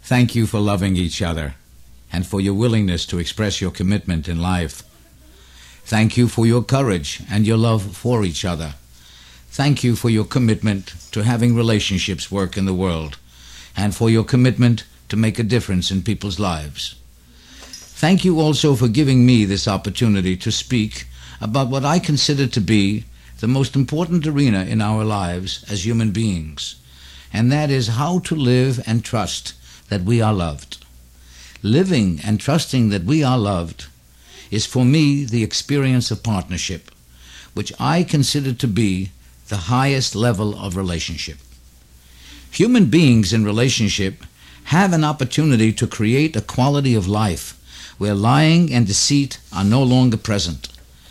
Thank you for loving each other and for your willingness to express your commitment in life. Thank you for your courage and your love for each other. Thank you for your commitment to having relationships work in the world and for your commitment to make a difference in people's lives. Thank you also for giving me this opportunity to speak about what I consider to be the most important arena in our lives as human beings, and that is how to live and trust that we are loved. Living and trusting that we are loved is for me the experience of partnership, which I consider to be the highest level of relationship. Human beings in relationship have an opportunity to create a quality of life where lying and deceit are no longer present.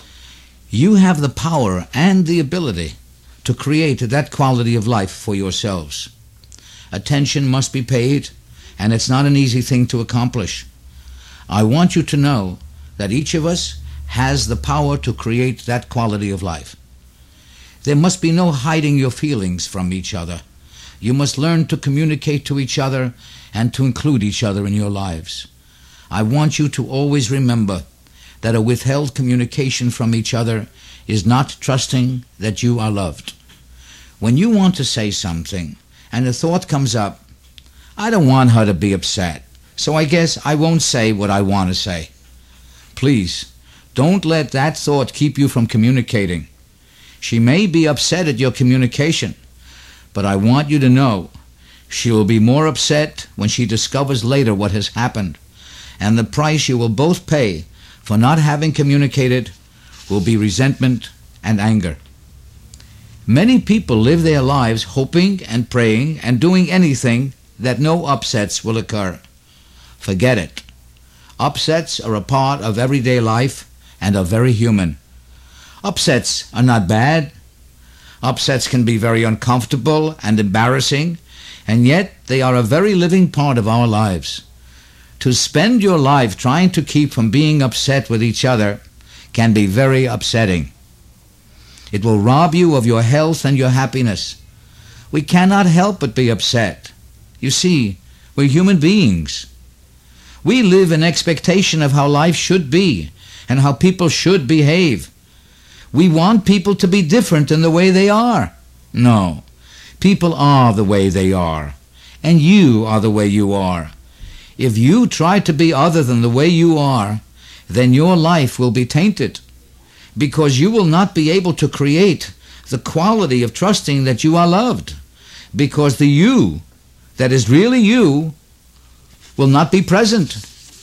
You have the power and the ability to create that quality of life for yourselves. Attention must be paid, and it's not an easy thing to accomplish. I want you to know that each of us has the power to create that quality of life. There must be no hiding your feelings from each other. You must learn to communicate to each other and to include each other in your lives. I want you to always remember that a withheld communication from each other is not trusting that you are loved. When you want to say something and a thought comes up, I don't want her to be upset, so I guess I won't say what I want to say. Please, don't let that thought keep you from communicating. She may be upset at your communication, but I want you to know she will be more upset when she discovers later what has happened, and the price you will both pay for not having communicated will be resentment and anger. Many people live their lives hoping and praying and doing anything that no upsets will occur. Forget it. Upsets are a part of everyday life and are very human. Upsets are not bad. Upsets can be very uncomfortable and embarrassing, and yet they are a very living part of our lives. To spend your life trying to keep from being upset with each other can be very upsetting. It will rob you of your health and your happiness. We cannot help but be upset. You see, we're human beings. We live in expectation of how life should be and how people should behave. We want people to be different in the way they are. No, people are the way they are, and you are the way you are. If you try to be other than the way you are, then your life will be tainted, because you will not be able to create the quality of trusting that you are loved, because the you that is really you will not be present.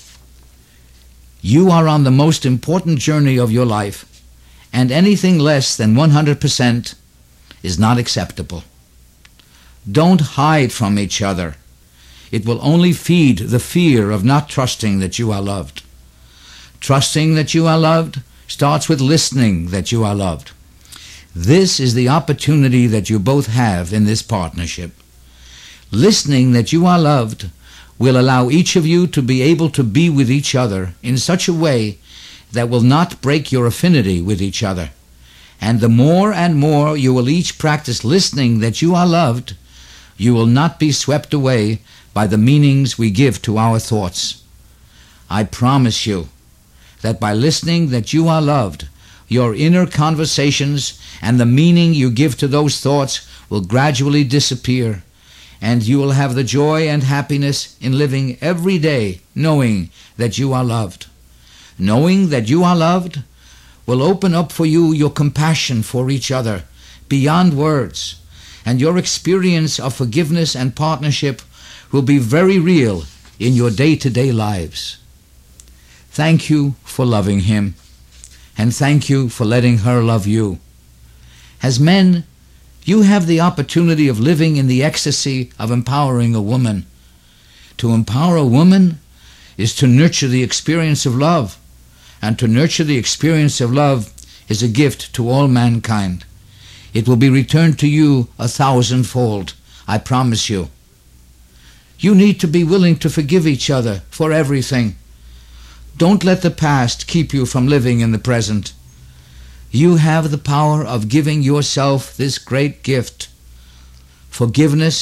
You are on the most important journey of your life, and anything less than 100% is not acceptable. Don't hide from each other. It will only feed the fear of not trusting that you are loved. Trusting that you are loved starts with listening that you are loved. This is the opportunity that you both have in this partnership. Listening that you are loved will allow each of you to be able to be with each other in such a way that will not break your affinity with each other. And the more and more you will each practice listening that you are loved, you will not be swept away by the meanings we give to our thoughts. I promise you that by listening that you are loved, your inner conversations and the meaning you give to those thoughts will gradually disappear, and you will have the joy and happiness in living every day knowing that you are loved. Knowing that you are loved will open up for you your compassion for each other beyond words, and your experience of forgiveness and partnership will be very real in your day-to-day lives. Thank you for loving him, and thank you for letting her love you. As men, you have the opportunity of living in the ecstasy of empowering a woman. To empower a woman is to nurture the experience of love, and to nurture the experience of love is a gift to all mankind. It will be returned to you 1,000-fold, I promise you. You need to be willing to forgive each other for everything. Don't let the past keep you from living in the present. You have the power of giving yourself this great gift. Forgiveness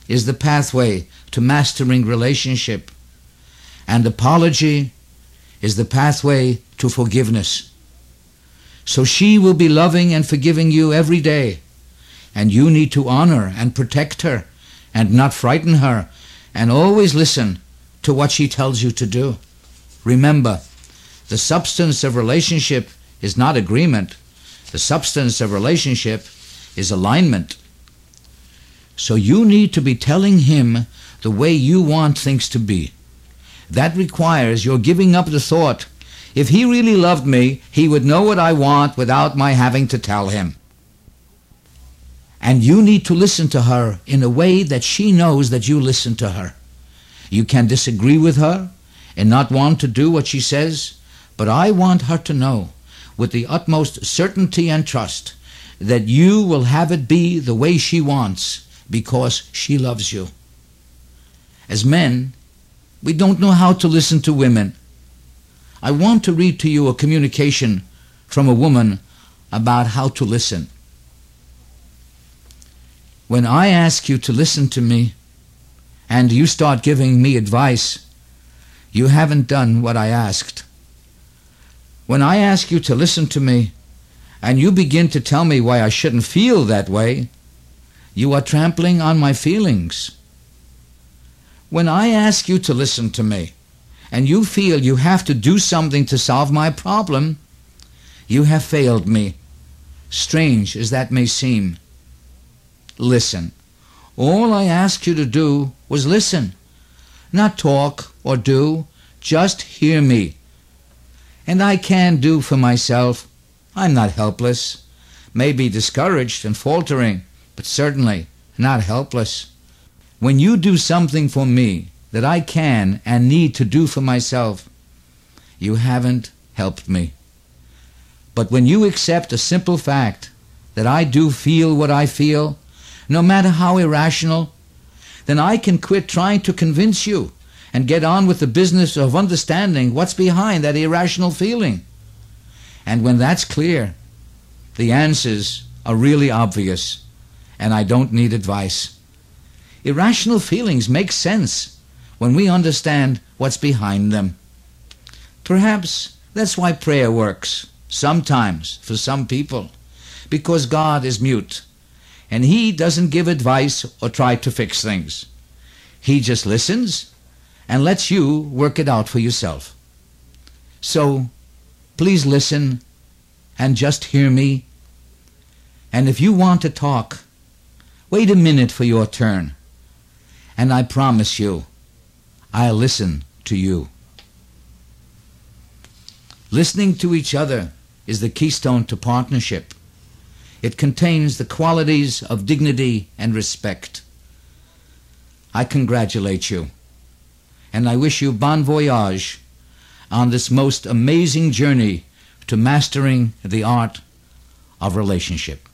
is the pathway to mastering relationship, and apology is the pathway to forgiveness. So she will be loving and forgiving you every day, and you need to honor and protect her and not frighten her, and always listen to what she tells you to do. Remember, the substance of relationship is not agreement. The substance of relationship is alignment. So you need to be telling him the way you want things to be. That requires your giving up the thought, if he really loved me, he would know what I want without my having to tell him. And you need to listen to her in a way that she knows that you listen to her. You can disagree with her and not want to do what she says, but I want her to know with the utmost certainty and trust that you will have it be the way she wants because she loves you. As men, we don't know how to listen to women. I want to read to you a communication from a woman about how to listen. When I ask you to listen to me and you start giving me advice, you haven't done what I asked. When I ask you to listen to me and you begin to tell me why I shouldn't feel that way, you are trampling on my feelings. When I ask you to listen to me and you feel you have to do something to solve my problem, you have failed me, strange as that may seem. Listen. All I asked you to do was listen. Not talk or do, just hear me. And I can do for myself. I'm not helpless. Maybe discouraged and faltering, but certainly not helpless. When you do something for me that I can and need to do for myself, you haven't helped me. But when you accept a simple fact that I do feel what I feel, no matter how irrational, then I can quit trying to convince you and get on with the business of understanding what's behind that irrational feeling. And when that's clear, the answers are really obvious, and I don't need advice. Irrational feelings make sense when we understand what's behind them. Perhaps that's why prayer works, sometimes for some people, because God is mute, and he doesn't give advice or try to fix things. He just listens and lets you work it out for yourself. So, please listen and just hear me. And if you want to talk, wait a minute for your turn. And I promise you, I'll listen to you. Listening to each other is the keystone to partnership. It contains the qualities of dignity and respect. I congratulate you, and I wish you bon voyage on this most amazing journey to mastering the art of relationship.